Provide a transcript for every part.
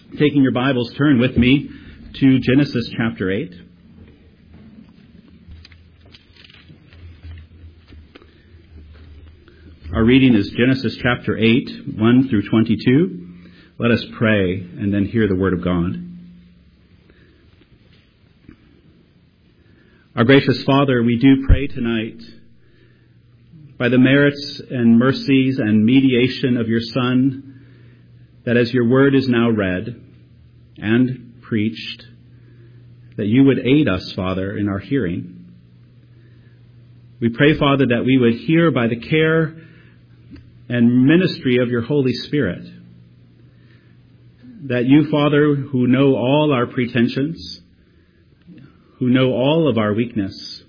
Taking your Bibles, turn with me to Genesis chapter 8. Our reading is Genesis chapter 8, 1 through 22. Let us pray and then hear the word of God. Our gracious Father, we do pray tonight, by the merits and mercies and mediation of your Son, that as your word is now read and preached, that you would aid us, Father, in our hearing. We pray, Father, that we would hear by the care and ministry of your Holy Spirit, that you, Father, who know all our pretensions, who know all of our weakness,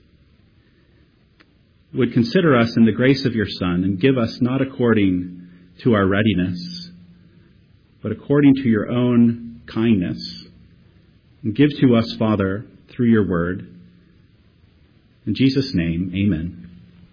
would consider us in the grace of your Son and give us not according to our readiness, but according to your own kindness. And give to us, Father, through your word. In Jesus' name, amen.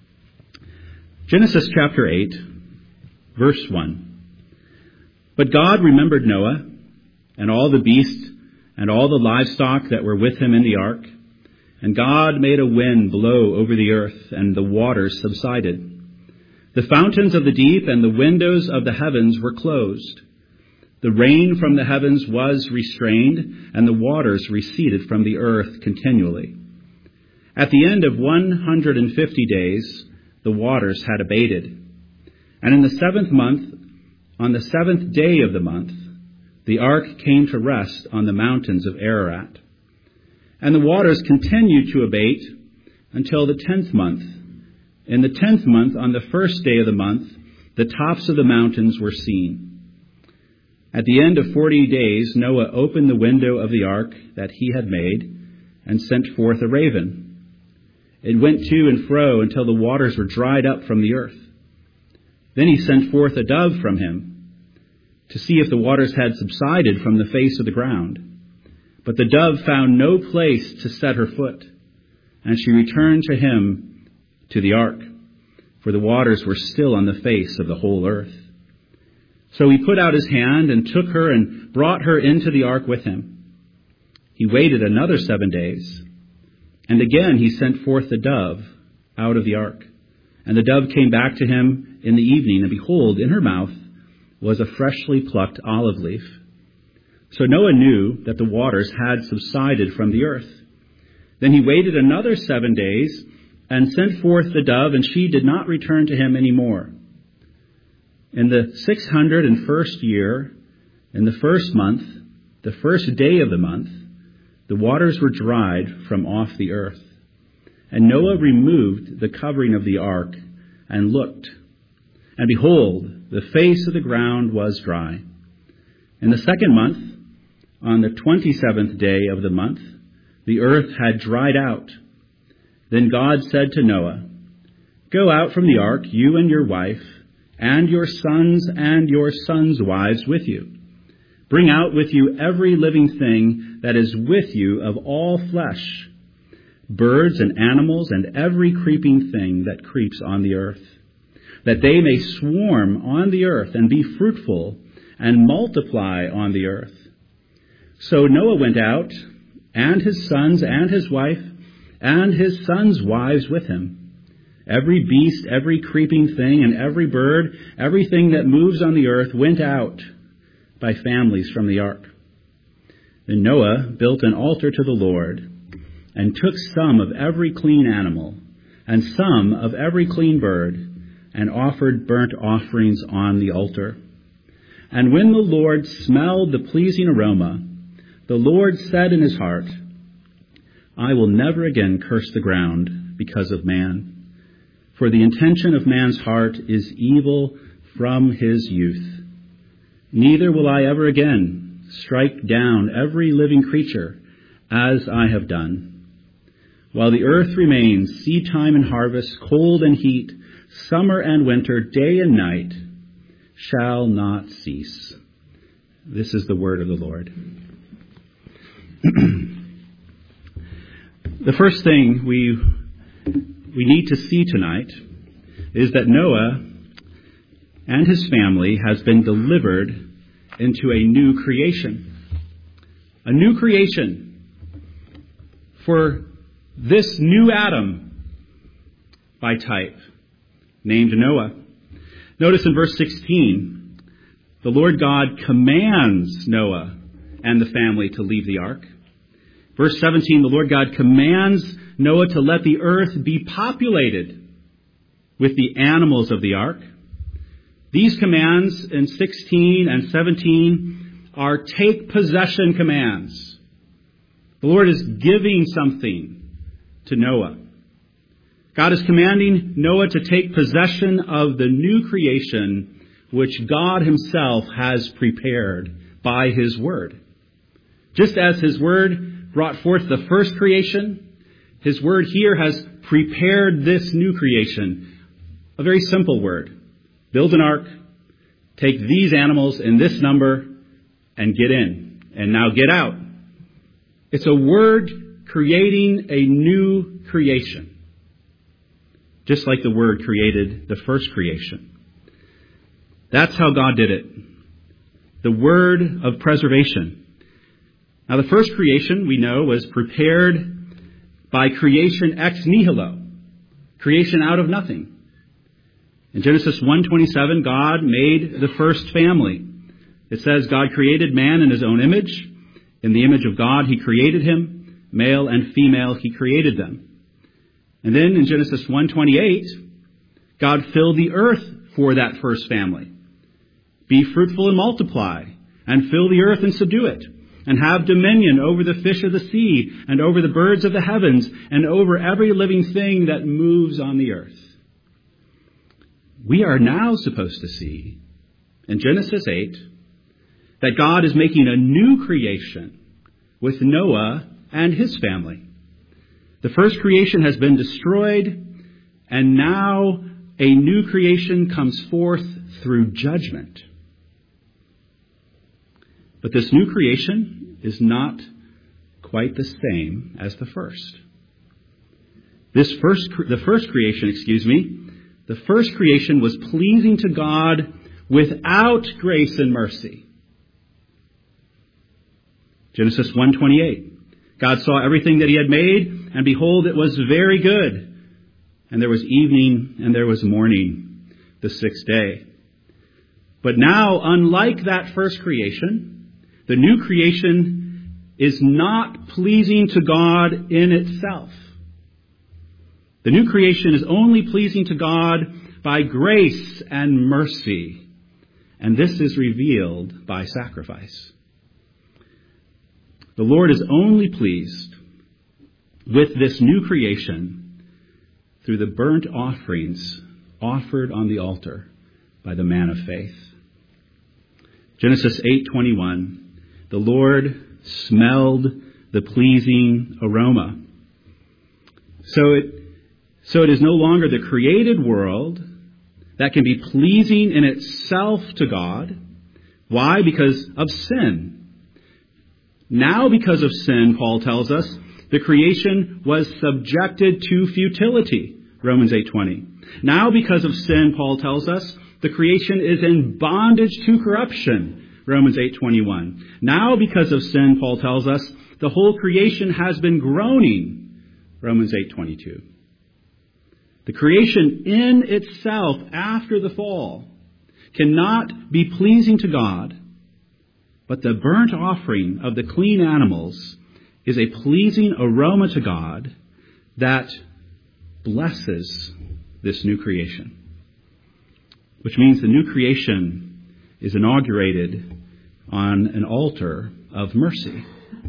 Genesis chapter 8, verse 1. But God remembered Noah and all the beasts and all the livestock that were with him in the ark. And God made a wind blow over the earth, and the waters subsided. The fountains of the deep and the windows of the heavens were closed. The rain from the heavens was restrained, and the waters receded from the earth continually. At the end of 150 days, the waters had abated. And in the 7th month, on the 7th day of the month, the ark came to rest on the mountains of Ararat. And the waters continued to abate until the 10th month. In the 10th month, on the 1st day of the month, the tops of the mountains were seen. At the end of 40 days, Noah opened the window of the ark that he had made and sent forth a raven. It went to and fro until the waters were dried up from the earth. Then he sent forth a dove from him to see if the waters had subsided from the face of the ground. But the dove found no place to set her foot, and she returned to him to the ark, for the waters were still on the face of the whole earth. So he put out his hand and took her and brought her into the ark with him. He waited another 7 days, and again he sent forth the dove out of the ark. And the dove came back to him in the evening, and behold, in her mouth was a freshly plucked olive leaf. So Noah knew that the waters had subsided from the earth. Then he waited another 7 days and sent forth the dove, and she did not return to him any more. In the 601st year, in the 1st month, the 1st day of the month, the waters were dried from off the earth. And Noah removed the covering of the ark and looked. And behold, the face of the ground was dry. In the 2nd month, on the 27th day of the month, the earth had dried out. Then God said to Noah, "Go out from the ark, you and your wife, and your sons and your sons' wives with you. Bring out with you every living thing that is with you of all flesh, birds and animals and every creeping thing that creeps on the earth, that they may swarm on the earth and be fruitful and multiply on the earth." So Noah went out, and his sons and his wife and his sons' wives with him. Every beast, every creeping thing, and every bird, everything that moves on the earth went out by families from the ark. Then Noah built an altar to the Lord, and took some of every clean animal, and some of every clean bird, and offered burnt offerings on the altar. And when the Lord smelled the pleasing aroma, the Lord said in his heart, "I will never again curse the ground because of man. For the intention of man's heart is evil from his youth. Neither will I ever again strike down every living creature as I have done. While the earth remains, seed time and harvest, cold and heat, summer and winter, day and night shall not cease." This is the word of the Lord. The first thing we need to see tonight is that Noah and his family has been delivered into a new creation. a new creation for this new Adam by type, named Noah. Notice in verse 16, the Lord God commands Noah and the family to leave the ark. Verse 17, the Lord God commands Noah to let the earth be populated with the animals of the ark. These commands in 16 and 17 are take possession commands. The Lord is giving something to Noah. God is commanding Noah to take possession of the new creation which God himself has prepared by his word. Just as his word brought forth the first creation, his word here has prepared this new creation. A very simple word. Build an ark, take these animals in this number, and get in. And now get out. It's a word creating a new creation. Just like the word created the first creation. That's how God did it. The word of preservation. Now the first creation, we know, was prepared by creation ex nihilo. Creation out of nothing. In Genesis 1:27, God made the first family. It says God created man in his own image. In the image of God he created him. Male and female he created them. And then in Genesis 1:28, God filled the earth for that first family. Be fruitful and multiply, and fill the earth and subdue it, and have dominion over the fish of the sea, and over the birds of the heavens, and over every living thing that moves on the earth. We are now supposed to see, in Genesis 8, that God is making a new creation with Noah and his family. The first creation has been destroyed, and now a new creation comes forth through judgment. But this new creation is not quite the same as the first. The first creation was pleasing to God without grace and mercy. Genesis 1:28. God saw everything that he had made, and behold, it was very good. And there was evening, and there was morning, the sixth day. But now, unlike that first creation, the new creation is not pleasing to God in itself. The new creation is only pleasing to God by grace and mercy. And this is revealed by sacrifice. The Lord is only pleased with this new creation through the burnt offerings offered on the altar by the man of faith. Genesis 8:21, the Lord smelled the pleasing aroma. So it is no longer the created world that can be pleasing in itself to God. Why? Because of sin. Now because of sin, Paul tells us, the creation was subjected to futility. Romans 8:20. Now because of sin, Paul tells us, the creation is in bondage to corruption. Romans 8:21. Now because of sin, Paul tells us, the whole creation has been groaning. Romans 8:22. The creation in itself after the fall cannot be pleasing to God, but the burnt offering of the clean animals is a pleasing aroma to God that blesses this new creation. Which means the new creation is inaugurated on an altar of mercy.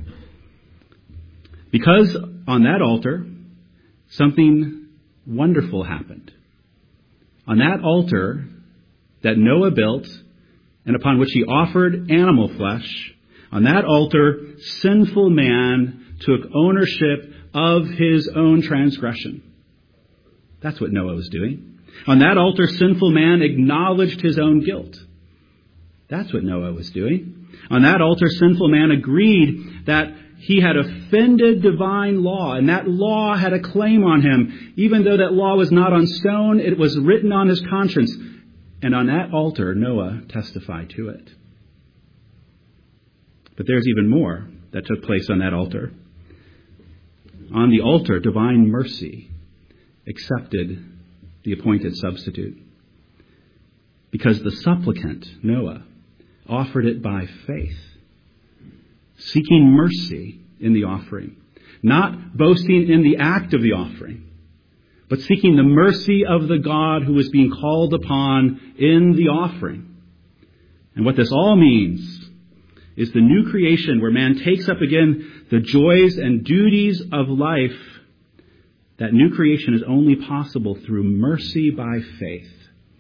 Because on that altar, something wonderful happened. On that altar that Noah built and upon which he offered animal flesh, on that altar, sinful man took ownership of his own transgression. That's what Noah was doing. On that altar, sinful man acknowledged his own guilt. That's what Noah was doing. On that altar, sinful man agreed that he had offended divine law, and that law had a claim on him. Even though that law was not on stone, it was written on his conscience. And on that altar, Noah testified to it. But there's even more that took place on that altar. On the altar, divine mercy accepted the appointed substitute, because the supplicant, Noah, offered it by faith, seeking mercy in the offering, not boasting in the act of the offering, but seeking the mercy of the God who was being called upon in the offering. And what this all means is the new creation where man takes up again the joys and duties of life. That new creation is only possible through mercy by faith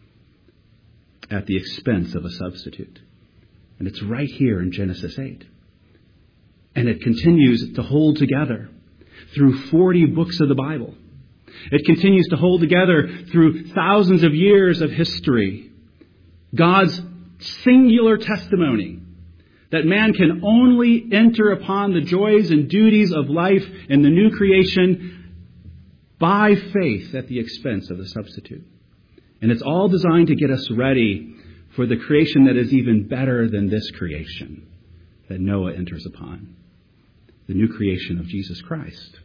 at the expense of a substitute. And it's right here in Genesis 8. And it continues to hold together through 40 books of the Bible. It continues to hold together through thousands of years of history. God's singular testimony that man can only enter upon the joys and duties of life in the new creation by faith at the expense of the substitute. And it's all designed to get us ready for the creation that is even better than this creation that Noah enters upon, the new creation of Jesus Christ.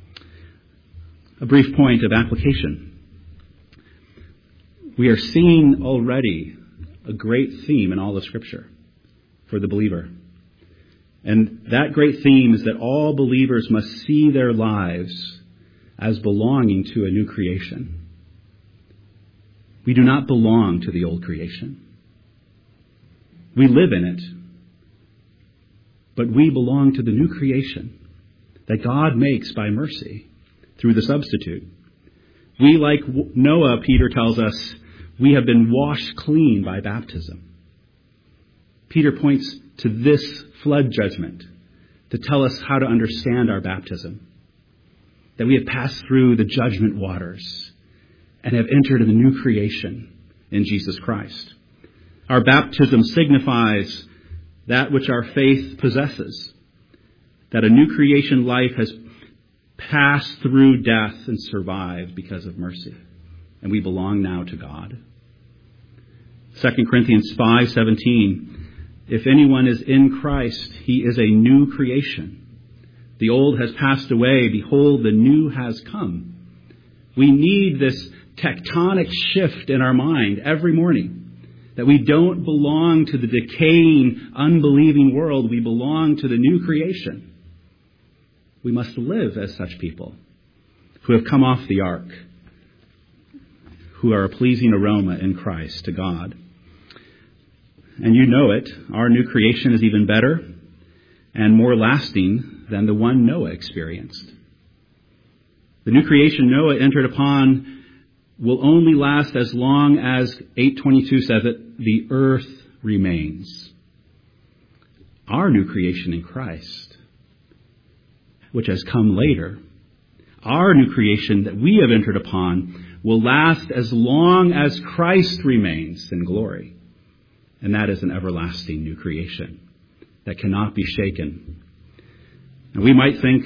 A brief point of application. We are seeing already a great theme in all of Scripture for the believer. And that great theme is that all believers must see their lives as belonging to a new creation. We do not belong to the old creation. We live in it, but we belong to the new creation that God makes by mercy through the substitute. We, like Noah, Peter tells us, we have been washed clean by baptism. Peter points to this flood judgment to tell us how to understand our baptism. That we have passed through the judgment waters and have entered in the new creation in Jesus Christ. Our baptism signifies that which our faith possesses. That a new creation life has passed through death and survived because of mercy. And we belong now to God. 2 Corinthians 5:17, if anyone is in Christ, he is a new creation. The old has passed away. Behold, the new has come. We need this tectonic shift in our mind every morning. That we don't belong to the decaying, unbelieving world. We belong to the new creation. We must live as such people who have come off the ark, who are a pleasing aroma in Christ to God. And you know it, our new creation is even better and more lasting than the one Noah experienced. The new creation Noah entered upon will only last as long as 8:22 says it, the earth remains. Our new creation in Christ, which has come later, our new creation that we have entered upon will last as long as Christ remains in glory. And that is an everlasting new creation that cannot be shaken. And we might think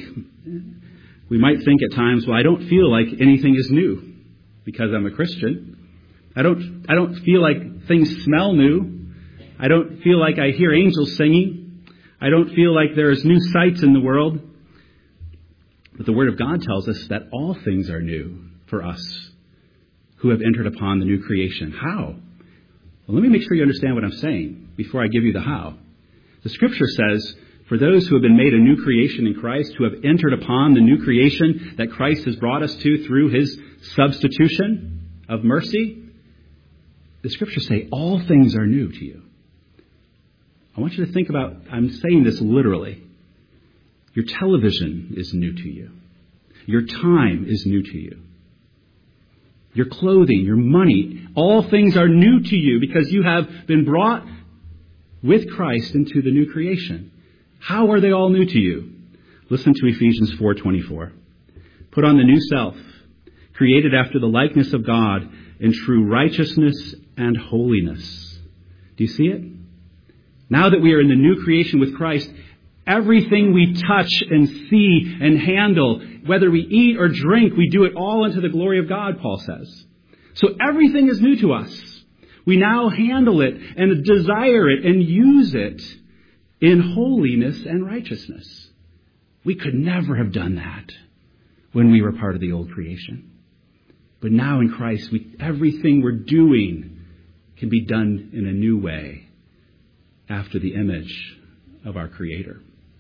at times, well, I don't feel like anything is new because I'm a Christian. I don't feel like things smell new. I don't feel like I hear angels singing. I don't feel like there's new sights in the world. But the Word of God tells us that all things are new for us who have entered upon the new creation. How? Well, let me make sure you understand what I'm saying before I give you the how. The Scripture says, for those who have been made a new creation in Christ, who have entered upon the new creation that Christ has brought us to through his substitution of mercy, the Scriptures say all things are new to you. I want you to think about, I'm saying this literally. Your television is new to you. Your time is new to you. Your clothing, your money, all things are new to you because you have been brought with Christ into the new creation. How are they all new to you? Listen to Ephesians 4:24. Put on the new self, created after the likeness of God in true righteousness and holiness. Do you see it? Now that we are in the new creation with Christ, everything we touch and see and handle, whether we eat or drink, we do it all unto the glory of God, Paul says. So everything is new to us. We now handle it and desire it and use it in holiness and righteousness. We could never have done that when we were part of the old creation. But now in Christ, everything we're doing can be done in a new way after the image of our Creator.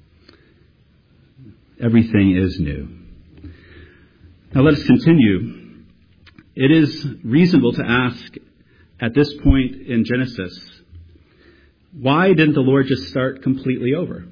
Everything is new. Now let us continue. It is reasonable to ask at this point in Genesis, why didn't the Lord just start completely over?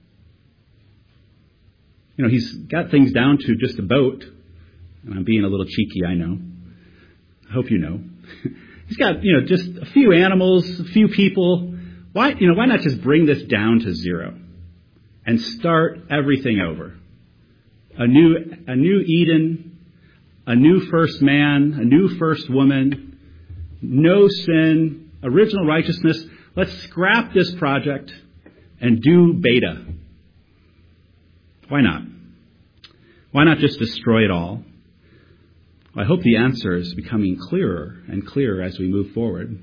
You know, he's got things down to just a boat. And I'm being a little cheeky, I know. I hope you know. He's got, just a few animals, a few people. Why not just bring this down to zero and start everything over? A new Eden, a new first man, a new first woman, no sin, original righteousness. Let's scrap this project and do beta. Why not? Why not just destroy it all? Well, I hope the answer is becoming clearer and clearer as we move forward.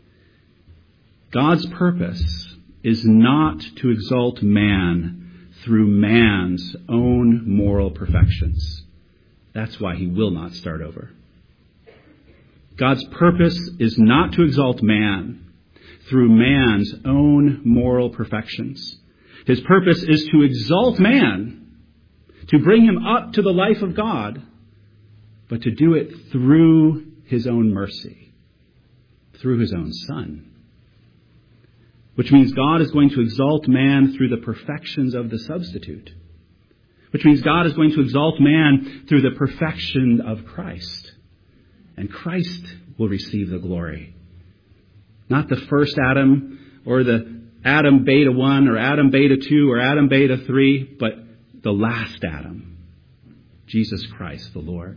God's purpose is not to exalt man through man's own moral perfections. That's why he will not start over. God's purpose is not to exalt man through man's own moral perfections. His purpose is to exalt man, to bring him up to the life of God, but to do it through his own mercy, through his own Son. Which means God is going to exalt man through the perfections of the substitute. Which means God is going to exalt man through the perfection of Christ. And Christ will receive the glory. Not the first Adam or the Adam beta 1 or Adam beta 2 or Adam beta 3, but the last Adam, Jesus Christ the Lord.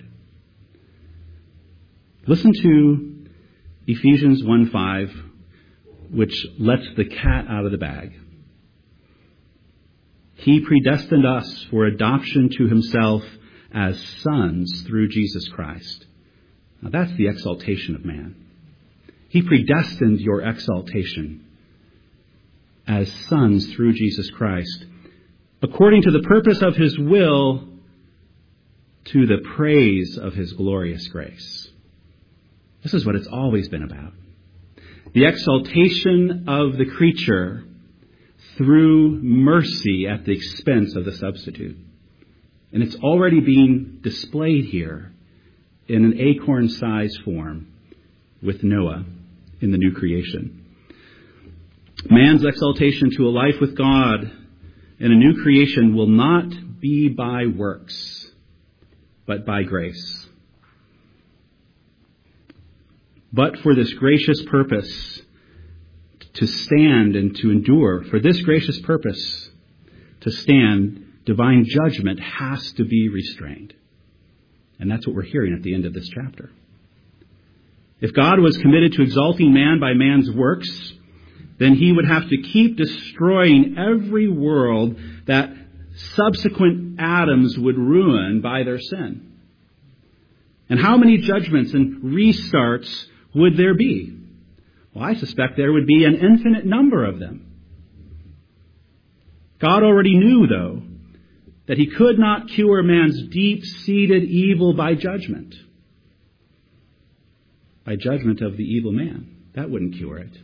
Listen to Ephesians 1:5, which lets the cat out of the bag. He predestined us for adoption to himself as sons through Jesus Christ. Now that's the exaltation of man. He predestined your exaltation as sons through Jesus Christ, according to the purpose of his will, to the praise of his glorious grace. This is what it's always been about. The exaltation of the creature through mercy at the expense of the substitute. And it's already being displayed here in an acorn-sized form with Noah in the new creation. Man's exaltation to a life with God in a new creation will not be by works, but by grace. But for this gracious purpose to stand and to endure, for this gracious purpose to stand, divine judgment has to be restrained. And that's what we're hearing at the end of this chapter. If God was committed to exalting man by man's works, then he would have to keep destroying every world that subsequent Adams would ruin by their sin. And how many judgments and restarts would there be? Well, I suspect there would be an infinite number of them. God already knew, though, that he could not cure man's deep-seated evil by judgment. By judgment of the evil man. That wouldn't cure it.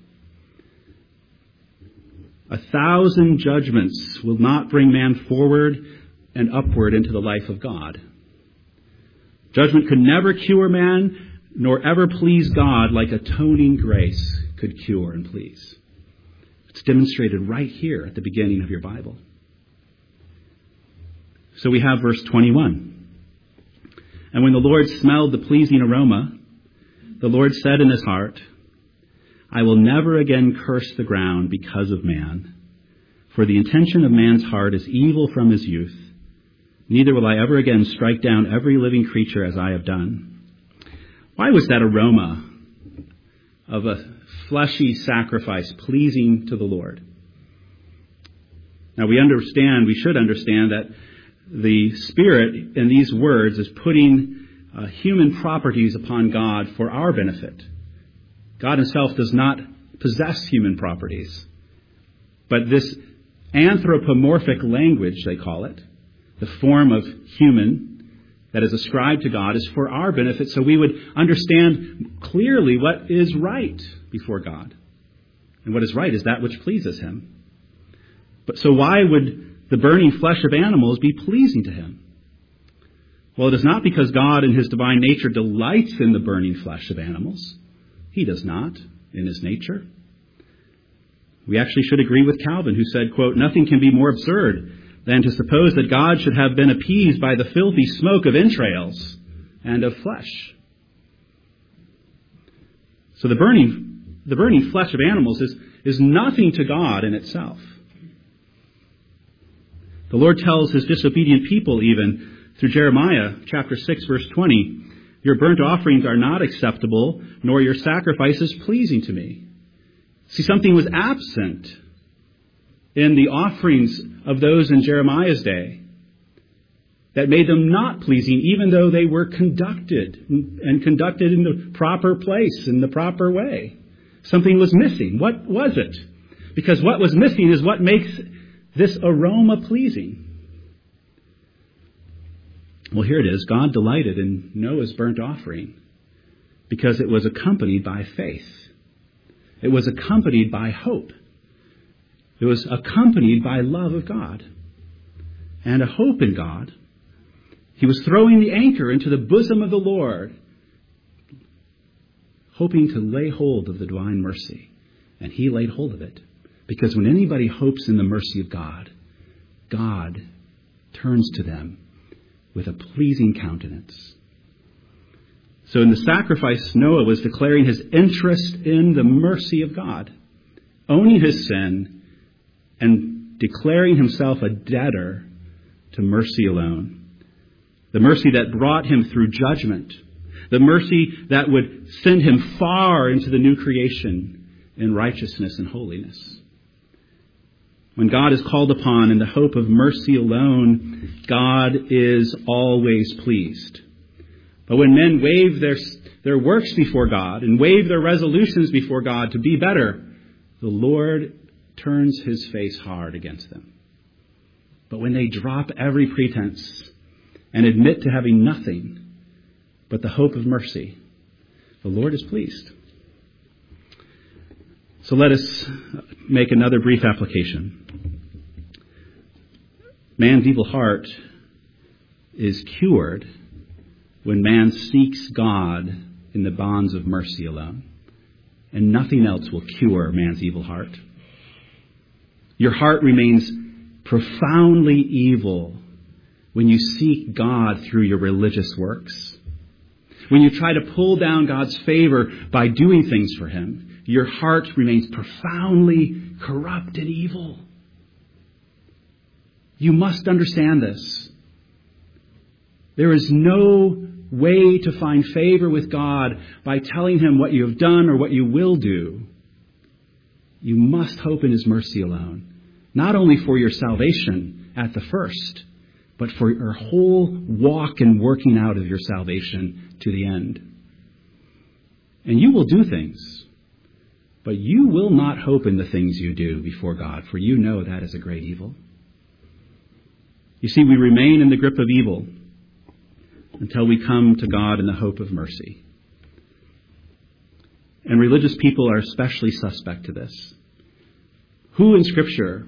1,000 judgments will not bring man forward and upward into the life of God. Judgment could never cure man, nor ever please God like atoning grace could cure and please. It's demonstrated right here at the beginning of your Bible. So we have verse 21. And when the Lord smelled the pleasing aroma, the Lord said in his heart, I will never again curse the ground because of man, for the intention of man's heart is evil from his youth. Neither will I ever again strike down every living creature as I have done. Why was that aroma of a fleshy sacrifice pleasing to the Lord? Now we should understand that the Spirit in these words is putting human properties upon God for our benefit. God himself does not possess human properties. But this anthropomorphic language, they call it, the form of human that is ascribed to God, is for our benefit, so we would understand clearly what is right before God. And what is right is that which pleases him. But so why would the burning flesh of animals be pleasing to him? Well, it is not because God in his divine nature delights in the burning flesh of animals. He does not in his nature. We actually should agree with Calvin, who said, quote, "Nothing can be more absurd than to suppose that God should have been appeased by the filthy smoke of entrails and of flesh." So the burning flesh of animals is nothing to God in itself. The Lord tells his disobedient people even through Jeremiah chapter 6, verse 20, "Your burnt offerings are not acceptable, nor your sacrifices pleasing to me." See, something was absent in the offerings of those in Jeremiah's day that made them not pleasing, even though they were conducted in the proper place, in the proper way. Something was missing. What was it? Because what was missing is what makes this aroma pleasing. Well, here it is. God delighted in Noah's burnt offering because it was accompanied by faith. It was accompanied by hope. It was accompanied by love of God and a hope in God. He was throwing the anchor into the bosom of the Lord, hoping to lay hold of the divine mercy. And he laid hold of it. Because when anybody hopes in the mercy of God, God turns to them with a pleasing countenance. So in the sacrifice, Noah was declaring his interest in the mercy of God, owning his sin, and declaring himself a debtor to mercy alone. The mercy that brought him through judgment. The mercy that would send him far into the new creation in righteousness and holiness. When God is called upon in the hope of mercy alone, God is always pleased. But when men wave their works before God and wave their resolutions before God to be better, the Lord turns his face hard against them. But when they drop every pretense and admit to having nothing but the hope of mercy, the Lord is pleased. So let us make another brief application. Man's evil heart is cured when man seeks God in the bonds of mercy alone. And nothing else will cure man's evil heart. Your heart remains profoundly evil when you seek God through your religious works. When you try to pull down God's favor by doing things for him, your heart remains profoundly corrupt and evil. You must understand this. There is no way to find favor with God by telling him what you have done or what you will do. You must hope in his mercy alone. Not only for your salvation at the first, but for your whole walk and working out of your salvation to the end. And you will do things, but you will not hope in the things you do before God, for you know that is a great evil. You see, we remain in the grip of evil until we come to God in the hope of mercy. And religious people are especially suspect to this. Who in Scripture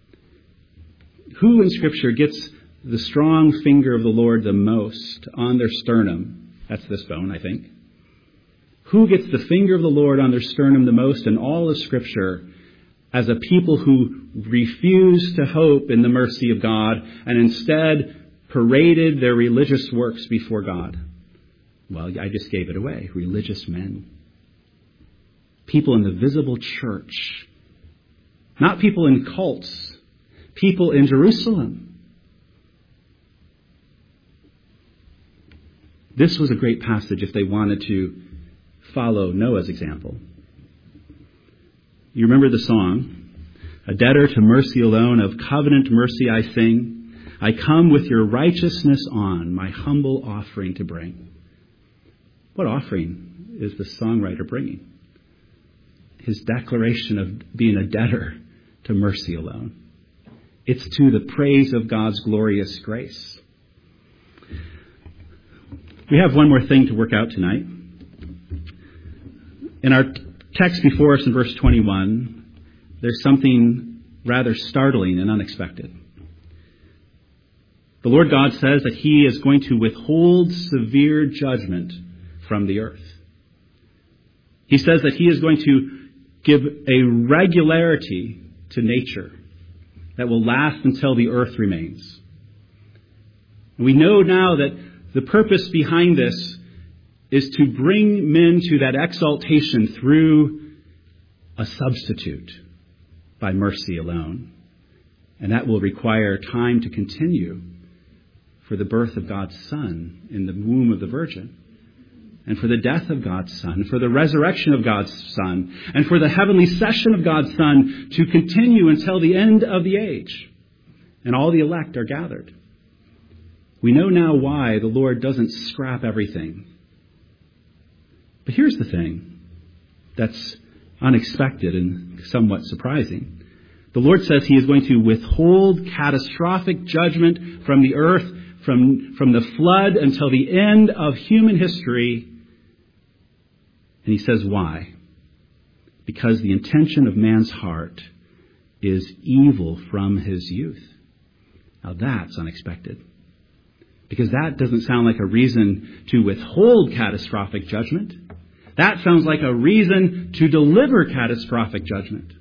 gets the strong finger of the Lord the most on their sternum? That's this bone, I think. Who gets the finger of the Lord on their sternum the most in all of Scripture as a people who refused to hope in the mercy of God and instead paraded their religious works before God? Well, I just gave it away. Religious men. People in the visible church. Not people in cults. People in Jerusalem. This was a great passage if they wanted to follow Noah's example. You remember the song, "A debtor to mercy alone, of covenant mercy I sing. I come with your righteousness on, my humble offering to bring." What offering is the songwriter bringing? His declaration of being a debtor to mercy alone. It's to the praise of God's glorious grace. We have one more thing to work out tonight. In our text before us in verse 21, there's something rather startling and unexpected. The Lord God says that he is going to withhold severe judgment from the earth. He says that he is going to give a regularity to nature that will last until the earth remains. We know now that the purpose behind this is to bring men to that exaltation through a substitute by mercy alone. And that will require time to continue for the birth of God's Son in the womb of the Virgin, and for the death of God's Son, for the resurrection of God's Son, and for the heavenly session of God's Son to continue until the end of the age, and all the elect are gathered. We know now why the Lord doesn't scrap everything. But here's the thing that's unexpected and somewhat surprising. The Lord says he is going to withhold catastrophic judgment from the earth, from the flood until the end of human history. And he says why? Because the intention of man's heart is evil from his youth. Now that's unexpected. Because that doesn't sound like a reason to withhold catastrophic judgment. That sounds like a reason to deliver catastrophic judgment.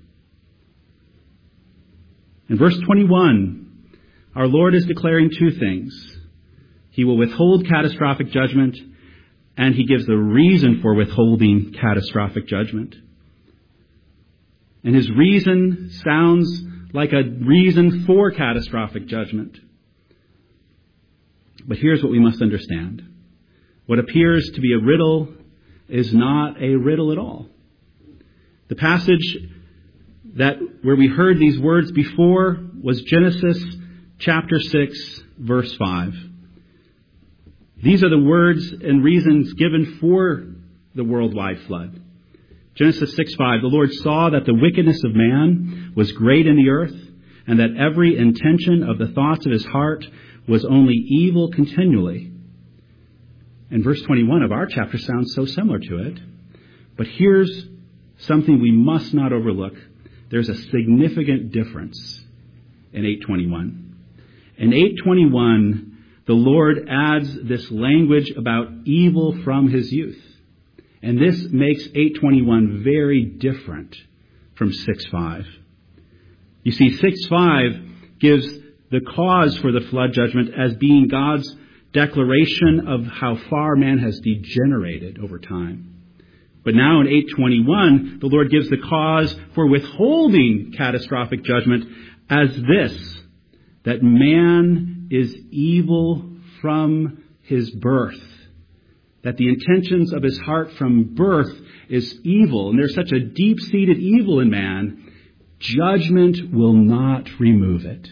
In verse 21, our Lord is declaring two things. He will withhold catastrophic judgment, and he gives the reason for withholding catastrophic judgment. And his reason sounds like a reason for catastrophic judgment. But here's what we must understand. What appears to be a riddle is not a riddle at all. The passage where we heard these words before was Genesis chapter 6, verse 5. These are the words and reasons given for the worldwide flood. Genesis 6:5, the Lord saw that the wickedness of man was great in the earth, and that every intention of the thoughts of his heart was only evil continually. And verse 21 of our chapter sounds so similar to it. But here's something we must not overlook. There's a significant difference in 8:21. In 8:21, the Lord adds this language about evil from his youth. And this makes 8:21 very different from 6:5. You see, 6:5 gives the cause for the flood judgment as being God's declaration of how far man has degenerated over time. But now in 8:21, the Lord gives the cause for withholding catastrophic judgment as this, that man is evil from his birth. That the intentions of his heart from birth is evil. And there's such a deep-seated evil in man, judgment will not remove it.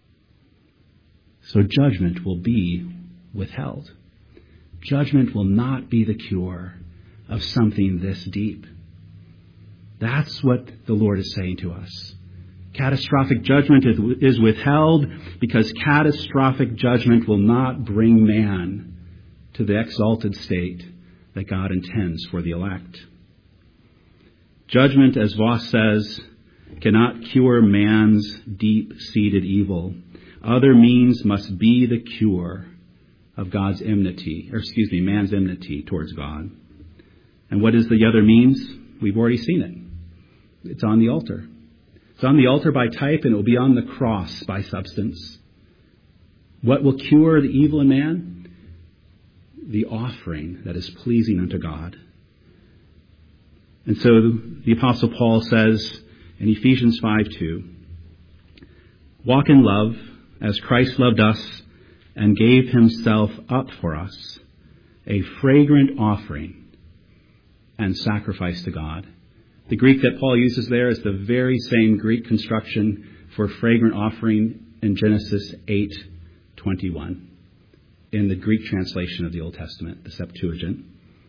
So judgment will be withheld. Judgment will not be the cure of something this deep. That's what the Lord is saying to us. Catastrophic judgment is withheld because catastrophic judgment will not bring man to the exalted state that God intends for the elect. Judgment, as Voss says, cannot cure man's deep-seated evil. Other means must be the cure of man's enmity towards God. And what is the other means? We've already seen it. It's on the altar. It's on the altar by type, and it will be on the cross by substance. What will cure the evil in man? The offering that is pleasing unto God. And so the Apostle Paul says in Ephesians 5:2, walk in love as Christ loved us and gave himself up for us, a fragrant offering and sacrifice to God. The Greek that Paul uses there is the very same Greek construction for fragrant offering in Genesis 8:21 in the Greek translation of the Old Testament, the Septuagint.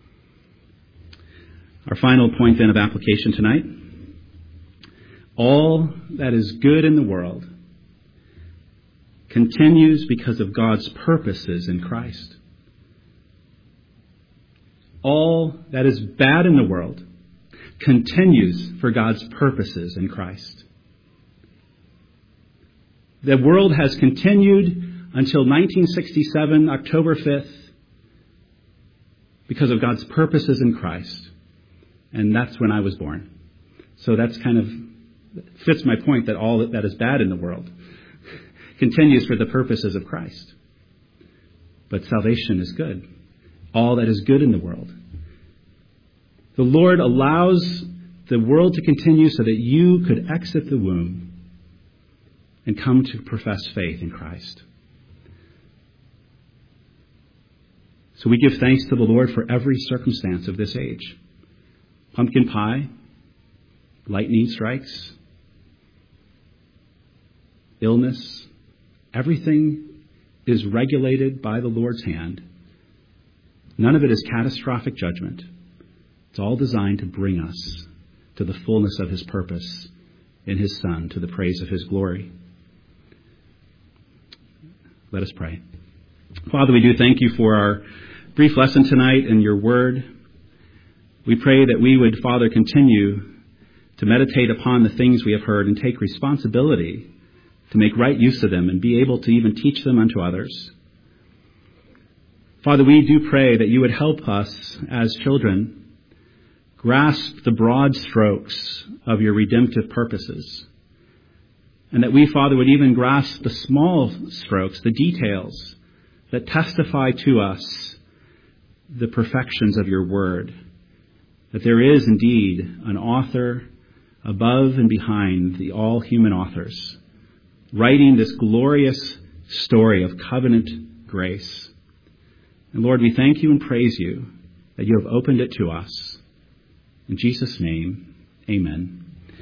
Our final point then of application tonight. All that is good in the world continues because of God's purposes in Christ. All that is bad in the world continues for God's purposes in Christ. The world has continued until 1967, October 5th, because of God's purposes in Christ. And that's when I was born. So that's kind of fits my point that all that is bad in the world continues for the purposes of Christ. But salvation is good. All that is good in the world. The Lord allows the world to continue so that you could exit the womb and come to profess faith in Christ. So we give thanks to the Lord for every circumstance of this age. Pumpkin pie, lightning strikes, illness, everything is regulated by the Lord's hand. None of it is catastrophic judgment. It's all designed to bring us to the fullness of his purpose in his Son, to the praise of his glory. Let us pray. Father, we do thank you for our brief lesson tonight and your word. We pray that we would, Father, continue to meditate upon the things we have heard and take responsibility to make right use of them and be able to even teach them unto others. Father, we do pray that you would help us as children grasp the broad strokes of your redemptive purposes, and that we, Father, would even grasp the small strokes, the details that testify to us the perfections of your word, that there is indeed an author above and behind the all human authors, writing this glorious story of covenant grace. And Lord, we thank you and praise you that you have opened it to us. In Jesus' name, amen.